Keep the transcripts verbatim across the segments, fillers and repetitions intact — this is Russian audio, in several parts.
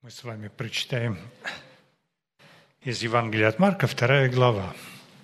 Мы с вами прочитаем из Евангелия от Марка, вторая глава.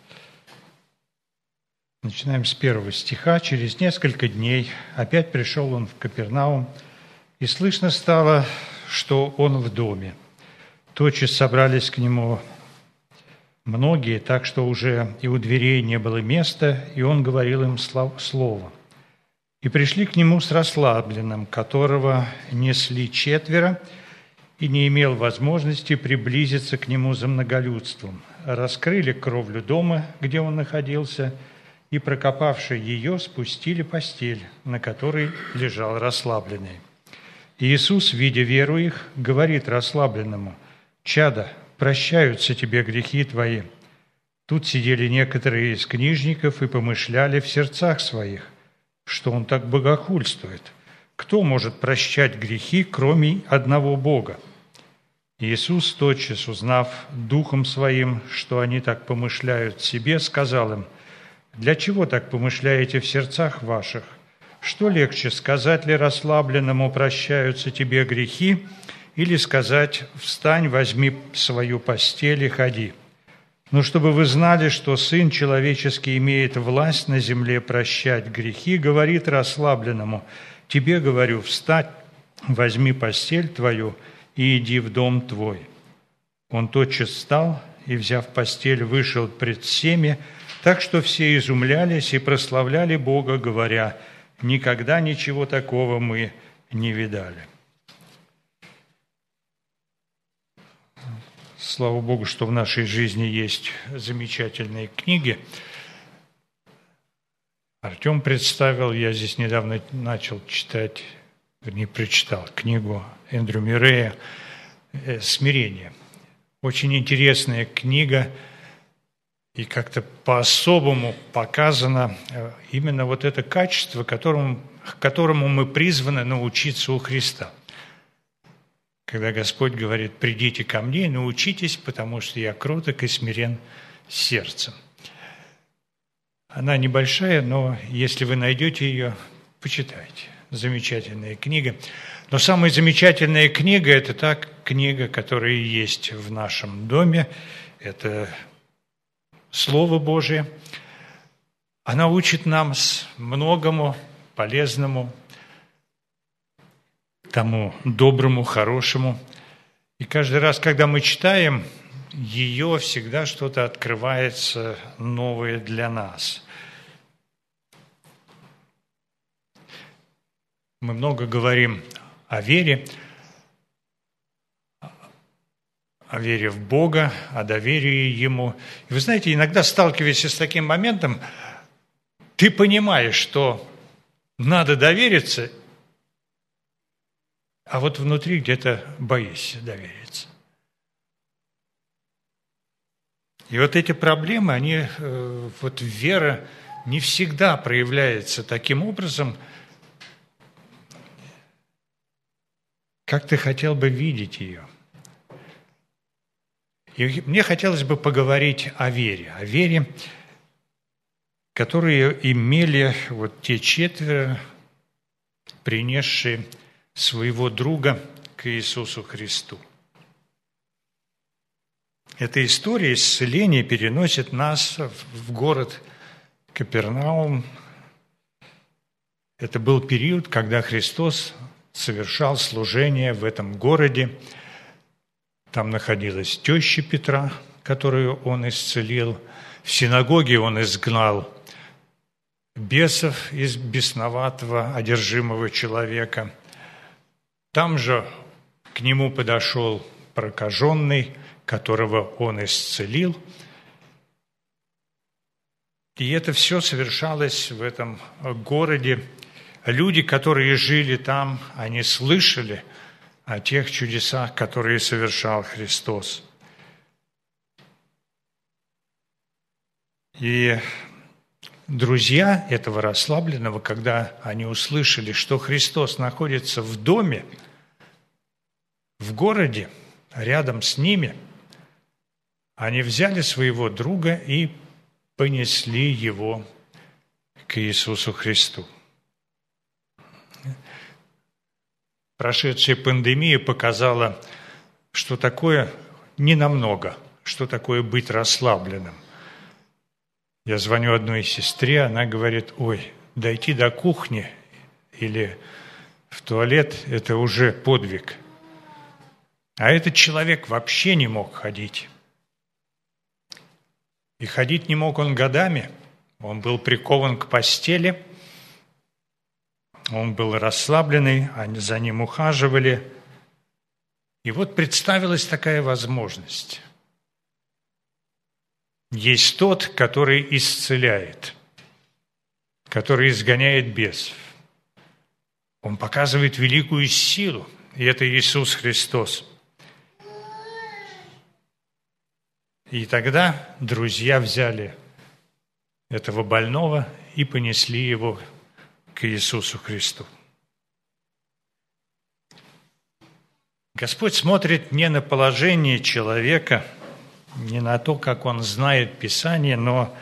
Начинаем с первого стиха. «Через несколько дней опять пришел он в Капернаум, и слышно стало, что он в доме. Тотчас собрались к нему многие, так что уже и у дверей не было места, и он говорил им слово. И пришли к нему с расслабленным, которого несли четверо, и не имел возможности приблизиться к нему за многолюдством. Раскрыли кровлю дома, где он находился, и, прокопавши ее, спустили постель, на которой лежал расслабленный. И Иисус, видя веру их, говорит расслабленному: «Чадо, прощаются тебе грехи твои». Тут сидели некоторые из книжников и помышляли в сердцах своих, что он так богохульствует. Кто может прощать грехи, кроме одного Бога? Иисус, тотчас узнав духом своим, что они так помышляют себе, сказал им: «Для чего так помышляете в сердцах ваших? Что легче, сказать ли расслабленному: прощаются тебе грехи, или сказать: встань, возьми свою постель и ходи? Но чтобы вы знали, что Сын Человеческий имеет власть на земле прощать грехи, говорит расслабленному: тебе говорю, встань, возьми постель твою и иди в дом твой». Он тотчас встал и, взяв постель, вышел пред всеми, так что все изумлялись и прославляли Бога, говоря: никогда ничего такого мы не видали. Слава Богу, что в нашей жизни есть замечательные книги. Артем представил, я здесь недавно начал читать, не прочитал книгу Эндрю Мюррея «Смирение». Очень интересная книга, и как-то по-особому показано именно вот это качество, которому, к которому мы призваны научиться у Христа. Когда Господь говорит: «Придите ко мне и научитесь, потому что я кроток и смирен сердцем». Она небольшая, но если вы найдете ее, почитайте. Замечательная книга. Но самая замечательная книга – это та книга, которая есть в нашем доме. Это Слово Божие. Она учит нам многому полезному, тому доброму, хорошему. И каждый раз, когда мы читаем ее, всегда что-то открывается новое для нас. Мы много говорим о вере, о вере в Бога, о доверии Ему. И вы знаете, иногда сталкиваясь с таким моментом, ты понимаешь, что надо довериться, а вот внутри где-то боишься довериться. И вот эти проблемы, они, вот вера не всегда проявляется таким образом, как ты хотел бы видеть ее. И мне хотелось бы поговорить о вере, о вере, которые имели вот те четверо, принесшие своего друга к Иисусу Христу. Эта история исцеления переносит нас в город Капернаум. Это был период, когда Христос совершал служение в этом городе. Там находилась теща Петра, которую он исцелил. В синагоге он изгнал бесов из бесноватого, одержимого человека. Там же к нему подошел прокаженный, которого он исцелил. И это все совершалось в этом городе. Люди, которые жили там, они слышали о тех чудесах, которые совершал Христос. И друзья этого расслабленного, когда они услышали, что Христос находится в доме, в городе, рядом с ними, они взяли своего друга и понесли его к Иисусу Христу. Прошедшая пандемия показала что такое ненамного, что такое быть расслабленным. Я звоню одной сестре, она говорит: ой, дойти до кухни или в туалет – это уже подвиг. А этот человек вообще не мог ходить. И ходить не мог он годами. Он был прикован к постели, он был расслабленный, они за ним ухаживали. И вот представилась такая возможность. Есть тот, который исцеляет, который изгоняет бесов. Он показывает великую силу, и это Иисус Христос. И тогда друзья взяли этого больного и понесли его к Иисусу Христу. Господь смотрит не на положение человека, не на то, как он знает Писание, но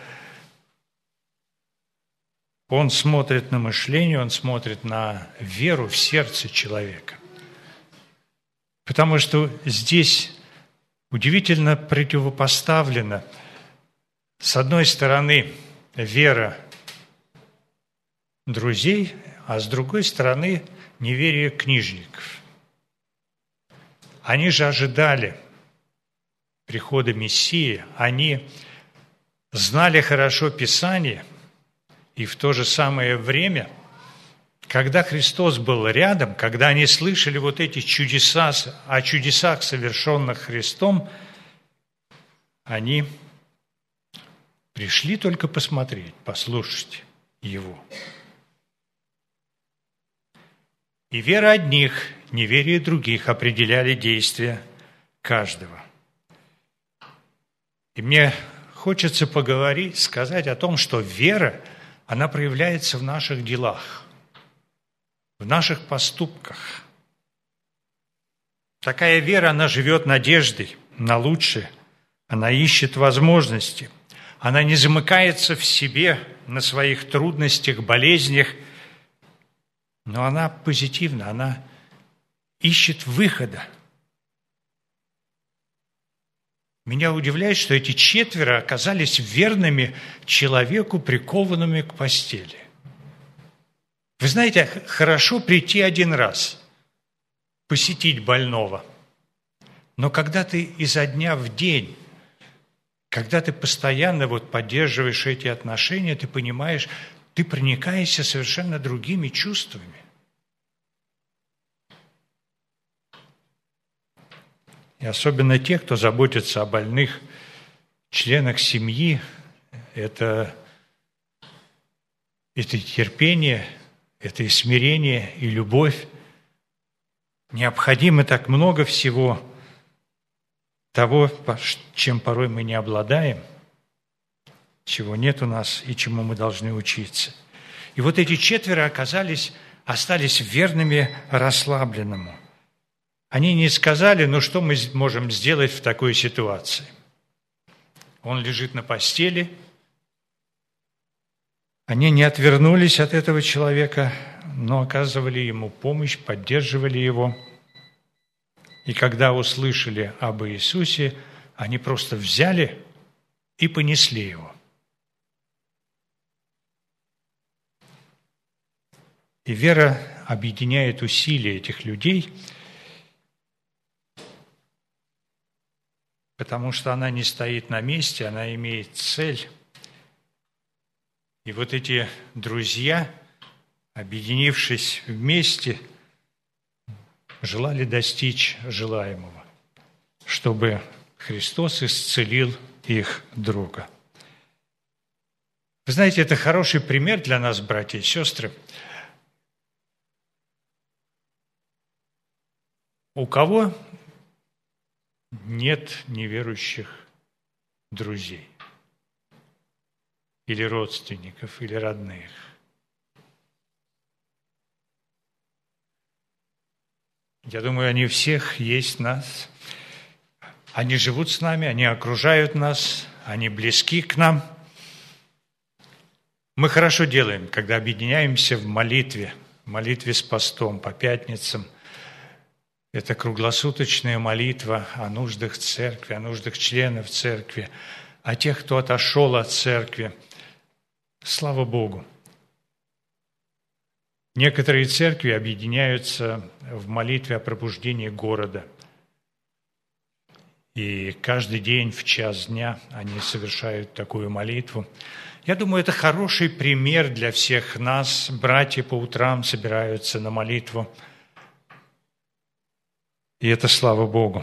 Он смотрит на мышление, Он смотрит на веру в сердце человека. Потому что здесь удивительно противопоставлено, с одной стороны, вера друзей, а с другой стороны, неверие книжников. Они же ожидали прихода Мессии, они знали хорошо Писание, и в то же самое время, когда Христос был рядом, когда они слышали вот эти чудеса, о чудесах, совершенных Христом, они пришли только посмотреть, послушать Его. И вера одних, неверие других определяли действия каждого. И мне хочется поговорить, сказать о том, что вера, она проявляется в наших делах, в наших поступках. Такая вера, она живет надеждой на лучшее, она ищет возможности, она не замыкается в себе на своих трудностях, болезнях, но она позитивна, она ищет выхода. Меня удивляет, что эти четверо оказались верными человеку, прикованными к постели. Вы знаете, хорошо прийти один раз, посетить больного, но когда ты изо дня в день, когда ты постоянно вот поддерживаешь эти отношения, ты понимаешь, ты проникаешься совершенно другими чувствами. И особенно те, кто заботится о больных членах семьи, это, это и терпение, это и смирение, и любовь. Необходимо так много всего того, чем порой мы не обладаем, чего нет у нас и чему мы должны учиться. И вот эти четверо оказались, остались верными расслабленному. Они не сказали, ну что мы можем сделать в такой ситуации. Он лежит на постели. Они не отвернулись от этого человека, но оказывали ему помощь, поддерживали его. И когда услышали об Иисусе, они просто взяли и понесли его. И вера объединяет усилия этих людей, потому что она не стоит на месте, она имеет цель. И вот эти друзья, объединившись вместе, желали достичь желаемого, чтобы Христос исцелил их друга. Вы знаете, это хороший пример для нас, братья и сестры. У кого нет неверующих друзей или родственников, или родных? Я думаю, они всех есть нас. Они живут с нами, они окружают нас, они близки к нам. Мы хорошо делаем, когда объединяемся в молитве, в молитве с постом по пятницам. Это круглосуточная молитва о нуждах церкви, о нуждах членов церкви, о тех, кто отошел от церкви. Слава Богу! Некоторые церкви объединяются в молитве о пробуждении города. И каждый день в час дня они совершают такую молитву. Я думаю, это хороший пример для всех нас. Братья по утрам собираются на молитву. И это слава Богу.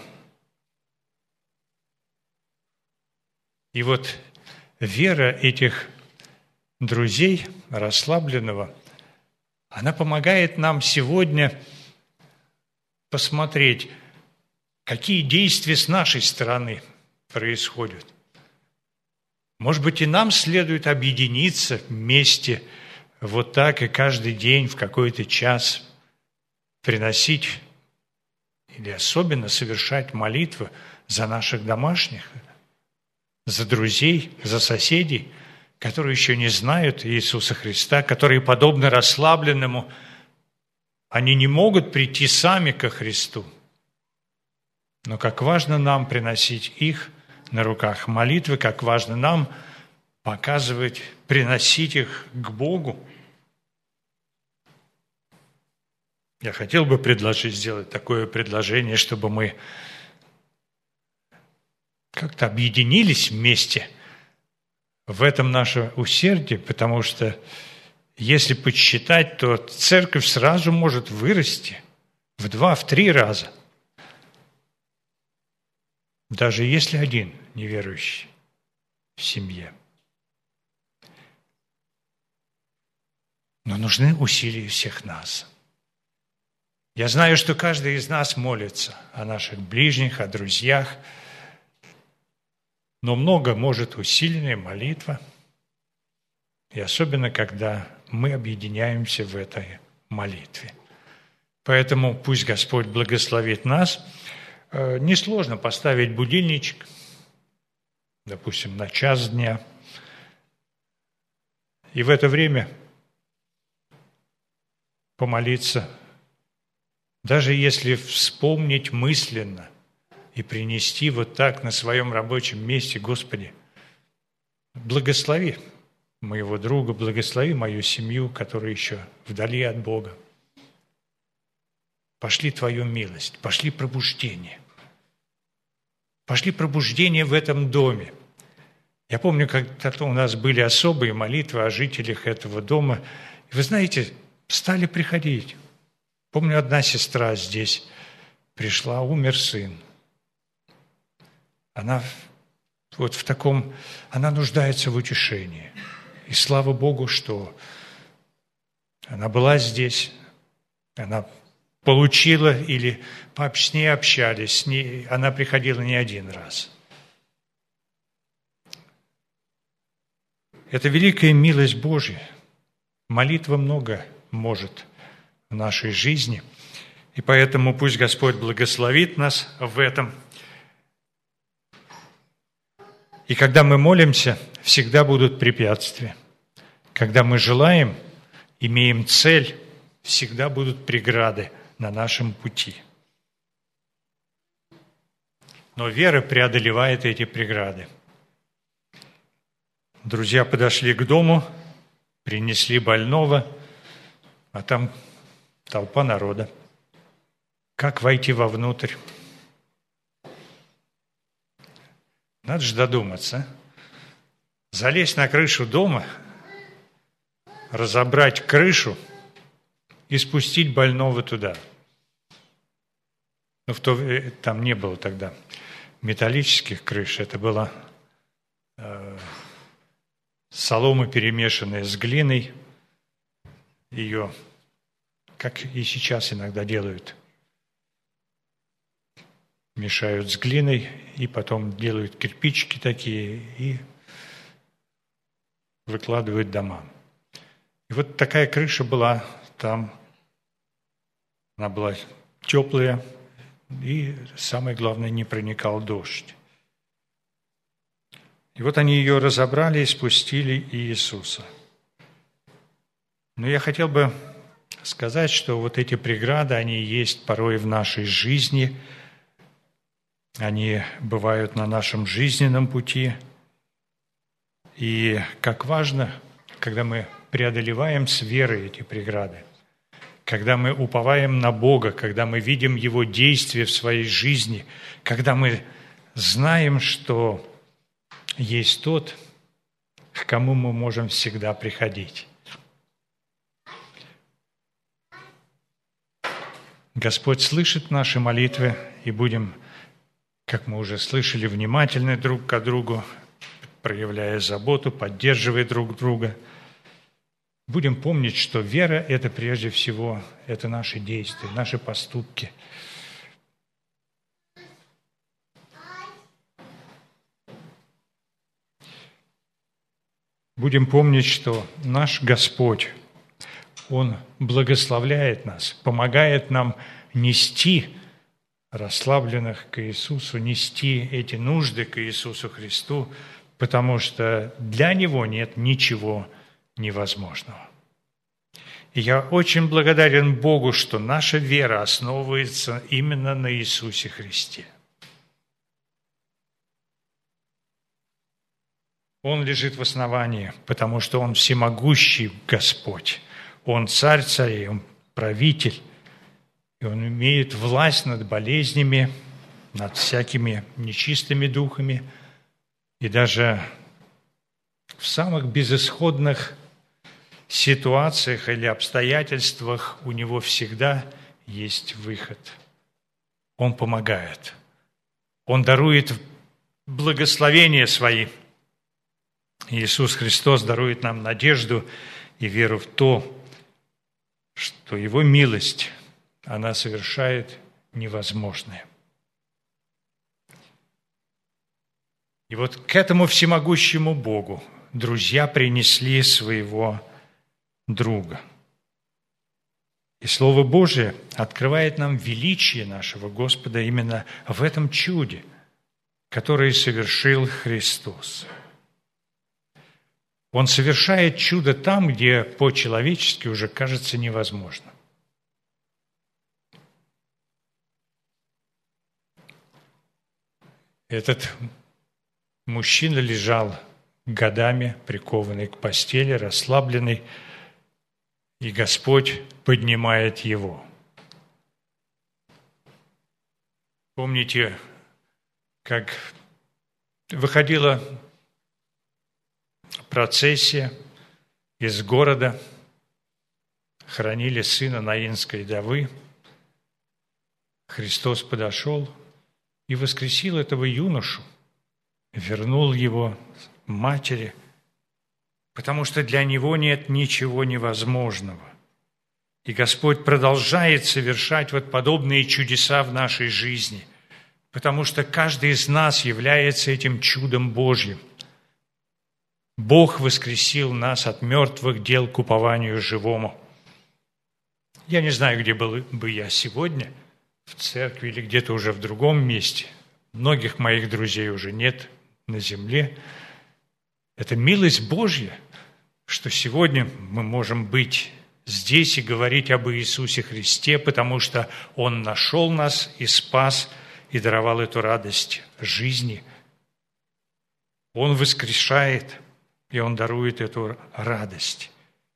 И вот вера этих друзей расслабленного, она помогает нам сегодня посмотреть, какие действия с нашей стороны происходят. Может быть, и нам следует объединиться вместе вот так и каждый день в какой-то час приносить или особенно совершать молитвы за наших домашних, за друзей, за соседей, которые еще не знают Иисуса Христа, которые, подобно расслабленному, они не могут прийти сами ко Христу. Но как важно нам приносить их на руках молитвы, как важно нам показывать, приносить их к Богу. Я хотел бы предложить, сделать такое предложение, чтобы мы как-то объединились вместе в этом наше усердие, потому что если подсчитать, то церковь сразу может вырасти в два, в три раза. Даже если один неверующий в семье. Но нужны усилия всех нас. Я знаю, что каждый из нас молится о наших ближних, о друзьях, но много может усиленная молитва, и особенно, когда мы объединяемся в этой молитве. Поэтому пусть Господь благословит нас. Несложно поставить будильничек, допустим, на час дня, и в это время помолиться, даже если вспомнить мысленно и принести вот так на своем рабочем месте: Господи, благослови моего друга, благослови мою семью, которая еще вдали от Бога. Пошли Твою милость, пошли пробуждение. Пошли пробуждение в этом доме. Я помню, когда-то у нас были особые молитвы о жителях этого дома. И вы знаете, стали приходить. Помню, одна сестра здесь пришла, умер сын. Она вот в таком, она нуждается в утешении. И слава Богу, что она была здесь, она получила или с ней общались, с ней, она приходила не один раз. Это великая милость Божья. Молитва много может в нашей жизни. И поэтому пусть Господь благословит нас в этом. И когда мы молимся, всегда будут препятствия. Когда мы желаем, имеем цель, всегда будут преграды на нашем пути. Но вера преодолевает эти преграды. Друзья подошли к дому, принесли больного, а там толпа народа. Как войти вовнутрь? Надо же додуматься. Залезть на крышу дома, разобрать крышу и спустить больного туда. Но в то, там не было тогда металлических крыш, это была э, солома, перемешанная с глиной. Ее, как и сейчас иногда делают, мешают с глиной, и потом делают кирпичики такие и выкладывают дома. И вот такая крыша была там. Она была теплая, и самое главное, не проникал дождь. И вот они ее разобрали и спустили Иисуса. Но я хотел бы сказать, что вот эти преграды, они есть порой в нашей жизни, они бывают на нашем жизненном пути. И как важно, когда мы преодолеваем с верой эти преграды, когда мы уповаем на Бога, когда мы видим Его действия в своей жизни, когда мы знаем, что есть Тот, к кому мы можем всегда приходить. Господь слышит наши молитвы, и будем, как мы уже слышали, внимательны друг к другу, проявляя заботу, поддерживая друг друга. Будем помнить, что вера – это прежде всего это наши действия, наши поступки. Будем помнить, что наш Господь, Он благословляет нас, помогает нам нести расслабленных к Иисусу, нести эти нужды к Иисусу Христу, потому что для Него нет ничего невозможного. И я очень благодарен Богу, что наша вера основывается именно на Иисусе Христе. Он лежит в основании, потому что Он всемогущий Господь. Он царь царей, Он правитель, и Он имеет власть над болезнями, над всякими нечистыми духами, и даже в самых безысходных ситуациях или обстоятельствах у Него всегда есть выход. Он помогает. Он дарует благословения свои. Иисус Христос дарует нам надежду и веру в то, что Его милость, она совершает невозможное. И вот к этому всемогущему Богу друзья принесли своего друга. И Слово Божие открывает нам величие нашего Господа именно в этом чуде, которое совершил Христос. Он совершает чудо там, где по-человечески уже кажется невозможно. Этот мужчина лежал годами, прикованный к постели, расслабленный, и Господь поднимает его. Помните, как выходила процессия из города, хоронили сына Наинской вдовы. Христос подошел и воскресил этого юношу, вернул его матери, потому что для него нет ничего невозможного. И Господь продолжает совершать вот подобные чудеса в нашей жизни, потому что каждый из нас является этим чудом Божьим. Бог воскресил нас от мертвых дел к упованию живому. Я не знаю, где был бы я сегодня, в церкви или где-то уже в другом месте. Многих моих друзей уже нет на земле. Это милость Божья, что сегодня мы можем быть здесь и говорить об Иисусе Христе, потому что Он нашел нас и спас, и даровал эту радость жизни. Он воскрешает, и Он дарует эту радость.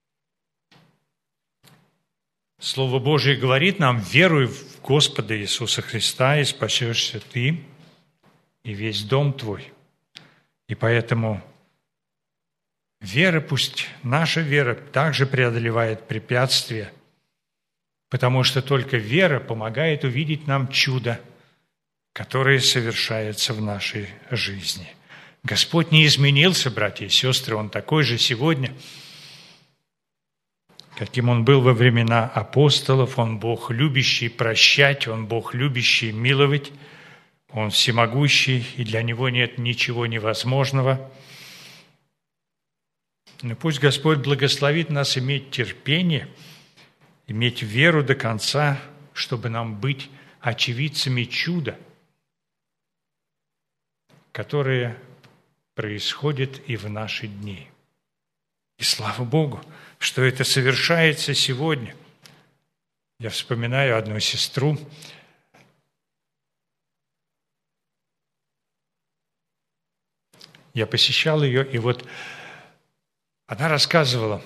Слово Божие говорит нам: веруй в Господа Иисуса Христа, и спасешься ты и весь дом твой. И поэтому вера, пусть наша вера также преодолевает препятствия, потому что только вера помогает увидеть нам чудо, которое совершается в нашей жизни. Господь не изменился, братья и сестры, Он такой же сегодня, каким Он был во времена апостолов. Он Бог, любящий прощать, Он Бог, любящий миловать, Он всемогущий, и для Него нет ничего невозможного. Но пусть Господь благословит нас иметь терпение, иметь веру до конца, чтобы нам быть очевидцами чуда, которое происходит и в наши дни. И слава Богу, что это совершается сегодня. Я вспоминаю одну сестру. Я посещал ее, и вот она рассказывала,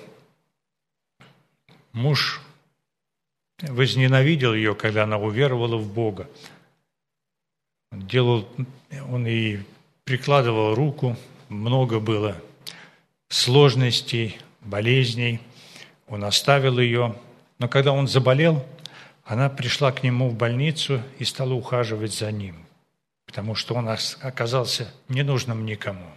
муж возненавидел ее, когда она уверовала в Бога. Он делал, он и прикладывал руку, много было сложностей, болезней. Он оставил ее, но когда он заболел, она пришла к нему в больницу и стала ухаживать за ним, потому что он оказался ненужным никому.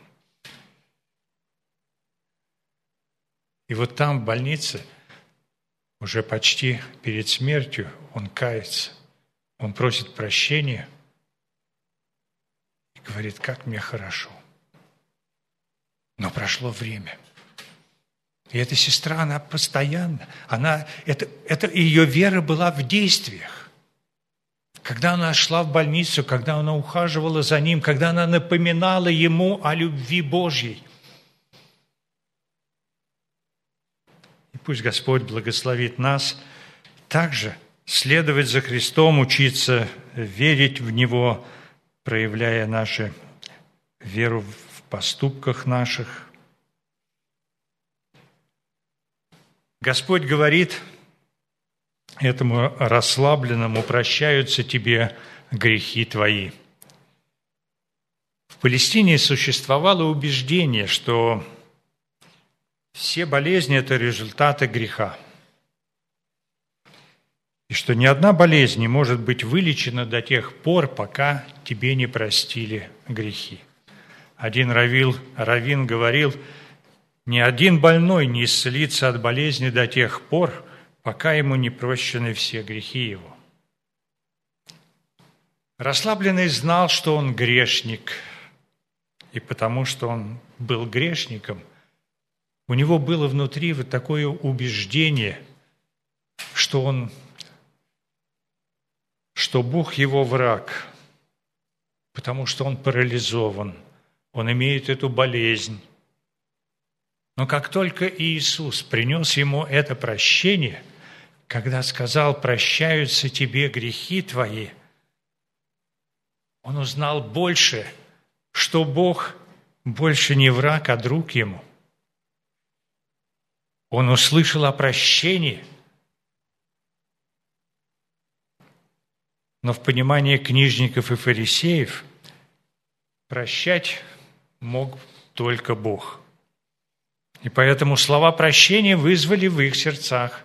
И вот там, в больнице, уже почти перед смертью, он кается, он просит прощения и говорит, как мне хорошо. Но прошло время. И эта сестра, она постоянно, она, это, это ее вера была в действиях. Когда она шла в больницу, когда она ухаживала за ним, когда она напоминала ему о любви Божьей. И пусть Господь благословит нас также следовать за Христом, учиться верить в Него, проявляя нашу веру в поступках наших. Господь говорит этому расслабленному, прощаются тебе грехи твои. В Палестине существовало убеждение, что все болезни – это результаты греха. И что ни одна болезнь не может быть вылечена до тех пор, пока тебе не простили грехи. Один раввин, раввин говорил, ни один больной не исцелится от болезни до тех пор, пока ему не прощены все грехи его. Расслабленный знал, что он грешник, и потому что он был грешником, у него было внутри вот такое убеждение, что он, что Бог его враг, потому что он парализован, он имеет эту болезнь. Но как только Иисус принес ему это прощение, когда сказал «прощаются тебе грехи твои», он узнал больше, что Бог больше не враг, а друг ему. Он услышал о прощении, но в понимании книжников и фарисеев прощать мог только Бог. И поэтому слова прощения вызвали в их сердцах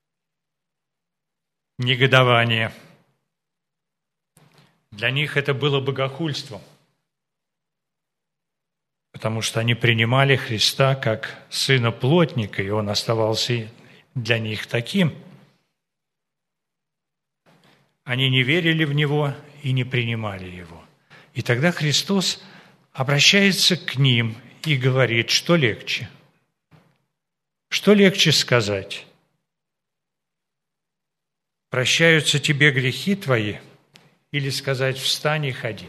негодование. Для них это было богохульством, потому что они принимали Христа как сына плотника, и он оставался для них таким. Они не верили в Него и не принимали Его. И тогда Христос обращается к ним и говорит, что легче. Что легче сказать? Прощаются тебе грехи твои, или сказать встань и ходи?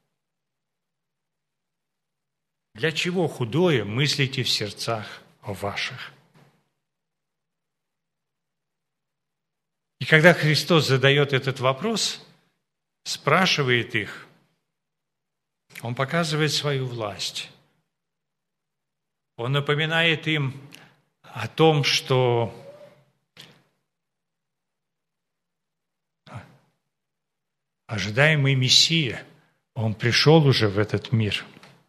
Для чего худое мыслите в сердцах ваших? И когда Христос задает этот вопрос, спрашивает их, Он показывает свою власть. Он напоминает им о том, что ожидаемый Мессия, Он пришел уже в этот мир.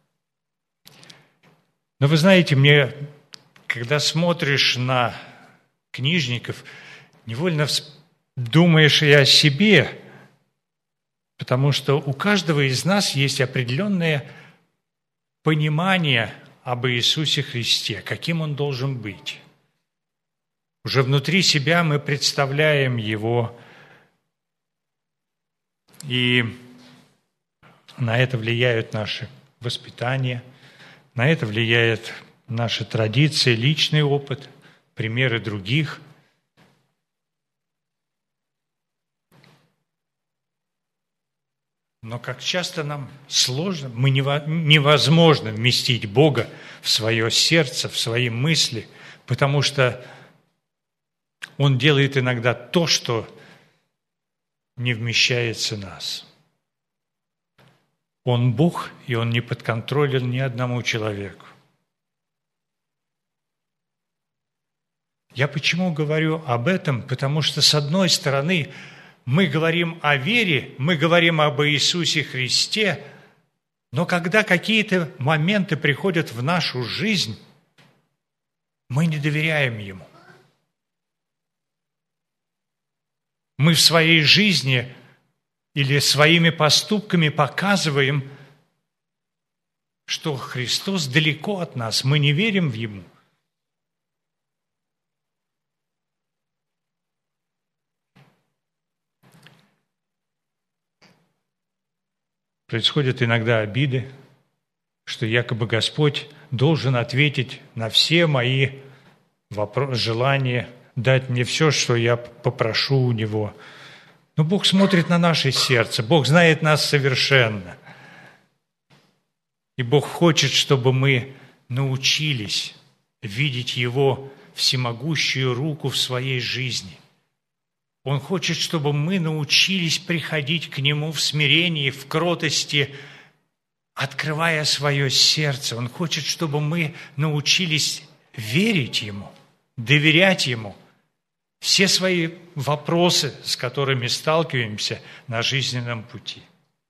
Но вы знаете, мне, когда смотришь на книжников, невольно думаешь и о себе, потому что у каждого из нас есть определенное понимание об Иисусе Христе, каким Он должен быть. Уже внутри себя мы представляем Его, и на это влияют наши воспитания, на это влияет наши традиции, личный опыт, примеры других. Но как часто нам сложно, мы невозможно вместить Бога в свое сердце, в свои мысли, потому что Он делает иногда то, что не вмещается в нас. Он Бог, и Он не подконтролен ни одному человеку. Я почему говорю об этом? Потому что, с одной стороны, мы говорим о вере, мы говорим об Иисусе Христе, но когда какие-то моменты приходят в нашу жизнь, мы не доверяем Ему. Мы в своей жизни или своими поступками показываем, что Христос далеко от нас, мы не верим в Ему. Происходят иногда обиды, что якобы Господь должен ответить на все мои вопросы, желания, дать мне все, что я попрошу у Него. Но Бог смотрит на наше сердце, Бог знает нас совершенно. И Бог хочет, чтобы мы научились видеть Его всемогущую руку в своей жизни. Он хочет, чтобы мы научились приходить к Нему в смирении, в кротости, открывая свое сердце. Он хочет, чтобы мы научились верить Ему, доверять Ему. Все свои вопросы, с которыми сталкиваемся на жизненном пути.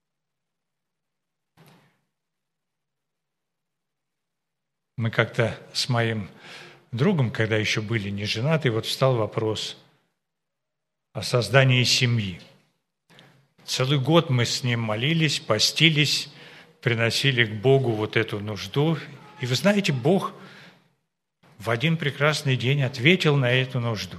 Мы как-то с моим другом, когда еще были не женаты, вот встал вопрос о создании семьи. Целый год мы с ним молились, постились, приносили к Богу вот эту нужду. И вы знаете, Бог в один прекрасный день ответил на эту нужду.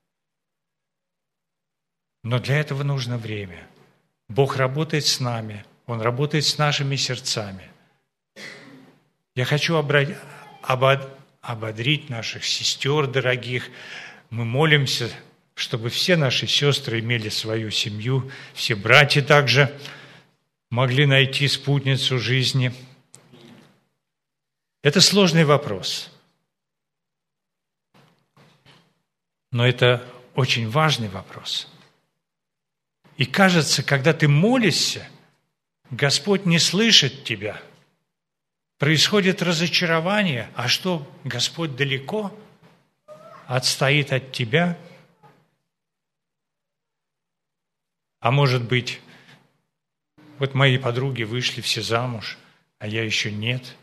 Но для этого нужно время. Бог работает с нами, Он работает с нашими сердцами. Я хочу обрать, ободрить наших сестер дорогих. Мы молимся, чтобы все наши сестры имели свою семью, все братья также могли найти спутницу жизни. Это сложный вопрос. Но это очень важный вопрос. И кажется, когда ты молишься, Господь не слышит тебя. Происходит разочарование. А что, Господь далеко? Отстоит от тебя? А может быть, вот мои подруги вышли все замуж, а я еще нет.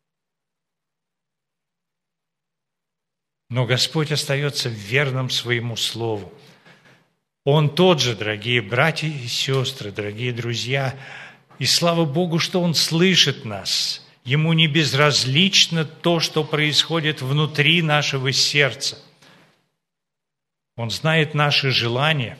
Но Господь остается верным своему слову. Он тот же, дорогие братья и сестры, дорогие друзья. И слава Богу, что Он слышит нас. Ему не безразлично то, что происходит внутри нашего сердца. Он знает наши желания.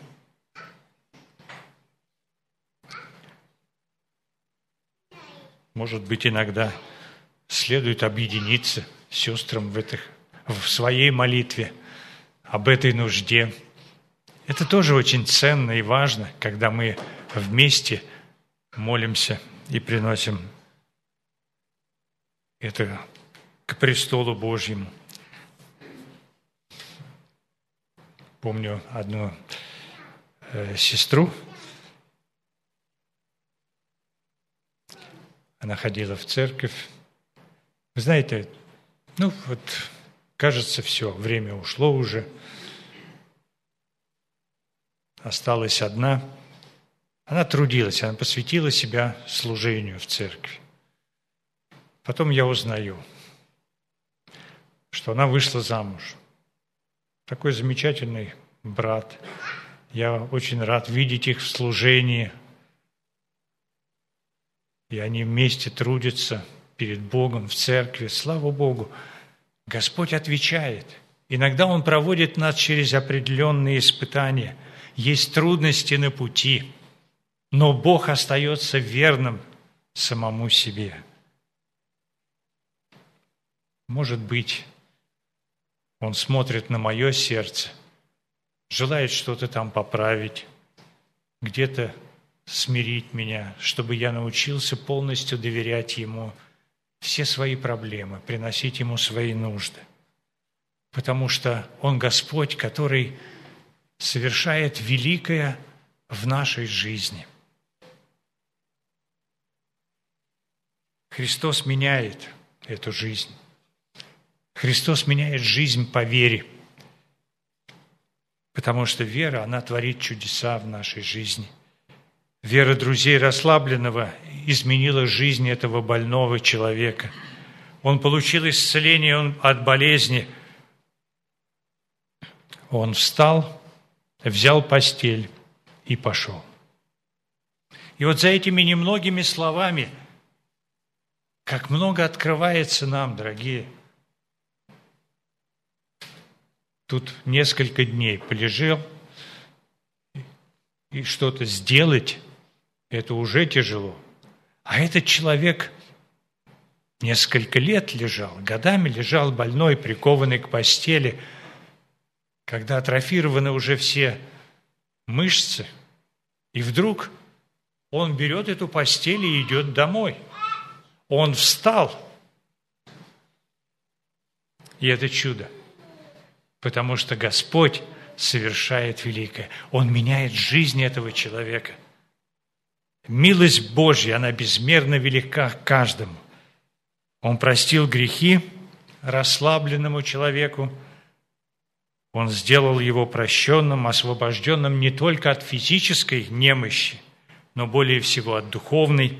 Может быть, иногда следует объединиться с сестрам в, этих, в своей молитве об этой нужде. Это тоже очень ценно и важно, когда мы вместе молимся и приносим это к престолу Божьему. Помню одну э, сестру. Она ходила в церковь. Вы знаете, ну вот, кажется, все, время ушло уже. Осталась одна. Она трудилась, она посвятила себя служению в церкви. Потом я узнаю, что она вышла замуж. Такой замечательный брат. Я очень рад видеть их в служении. И они вместе трудятся перед Богом в церкви. Слава Богу! Господь отвечает. Иногда Он проводит нас через определенные испытания. Есть трудности на пути, но Бог остается верным самому себе. Может быть, Он смотрит на мое сердце, желает что-то там поправить, где-то смирить меня, чтобы я научился полностью доверять Ему все свои проблемы, приносить Ему свои нужды. Потому что Он Господь, который совершает великое в нашей жизни. Христос меняет эту жизнь. Христос меняет жизнь по вере, потому что вера, она творит чудеса в нашей жизни. Вера друзей расслабленного изменила жизнь этого больного человека. Он получил исцеление от болезни. Он встал, взял постель и пошел. И вот за этими немногими словами, как много открывается нам, дорогие. Тут несколько дней полежал, и что-то сделать, это уже тяжело. А этот человек несколько лет лежал, годами лежал больной, прикованный к постели, когда атрофированы уже все мышцы, и вдруг он берет эту постель и идет домой. Он встал, и это чудо, потому что Господь совершает великое. Он меняет жизнь этого человека. Милость Божья, она безмерно велика каждому. Он простил грехи расслабленному человеку. Он сделал его прощенным, освобожденным не только от физической немощи, но более всего от духовной.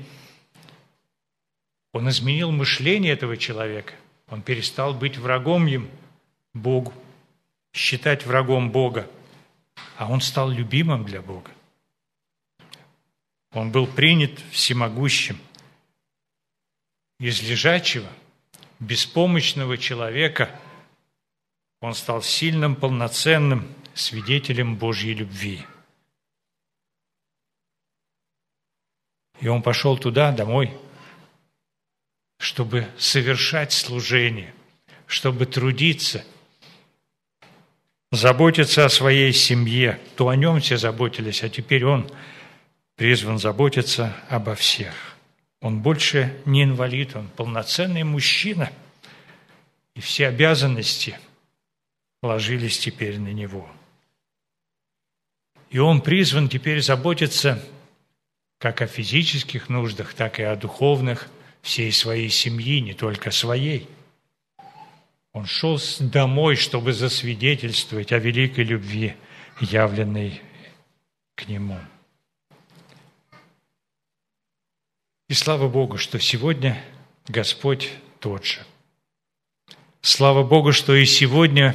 Он изменил мышление этого человека. Он перестал быть врагом им, Богу, считать врагом Бога, а он стал любимым для Бога. Он был принят всемогущим. Из лежачего, беспомощного человека он стал сильным, полноценным свидетелем Божьей любви. И он пошел туда, домой, чтобы совершать служение, чтобы трудиться, заботиться о своей семье. То о нем все заботились, а теперь он призван заботиться обо всех. Он больше не инвалид, он полноценный мужчина, и все обязанности ложились теперь на него. И он призван теперь заботиться как о физических нуждах, так и о духовных всей своей семьи, не только своей. Он шел домой, чтобы засвидетельствовать о великой любви, явленной к нему. И слава Богу, что сегодня Господь тот же. Слава Богу, что и сегодня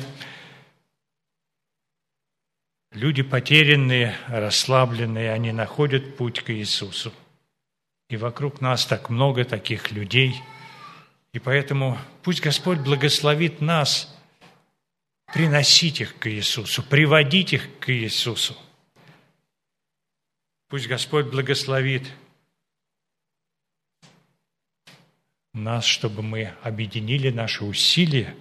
люди потерянные, расслабленные, они находят путь к Иисусу. И вокруг нас так много таких людей. И поэтому пусть Господь благословит нас приносить их к Иисусу, приводить их к Иисусу. Пусть Господь благословит нас, чтобы мы объединили наши усилия.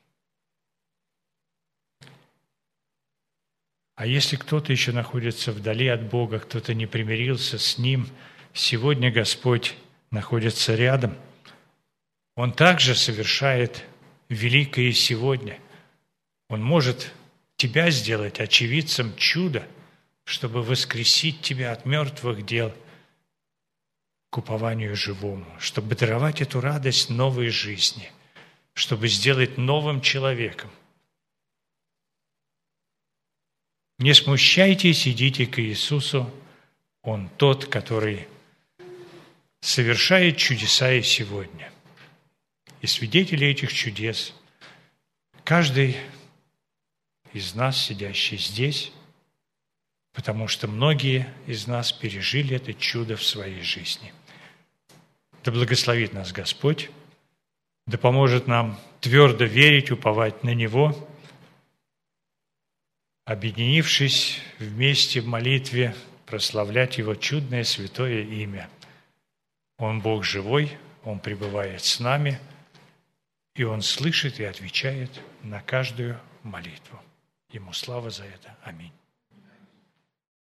А если кто-то еще находится вдали от Бога, кто-то не примирился с Ним, сегодня Господь находится рядом. Он также совершает великое сегодня. Он может тебя сделать очевидцем чуда, чтобы воскресить тебя от мертвых дел к упованию живому, чтобы даровать эту радость новой жизни, чтобы сделать новым человеком. Не смущайтесь, идите к Иисусу. Он тот, который совершает чудеса и сегодня. И свидетели этих чудес, каждый из нас, сидящий здесь, потому что многие из нас пережили это чудо в своей жизни. Да благословит нас Господь, да поможет нам твердо верить, уповать на Него, объединившись вместе в молитве, прославлять Его чудное святое имя. Он Бог живой, Он пребывает с нами, и Он слышит и отвечает на каждую молитву. Ему слава за это. Аминь.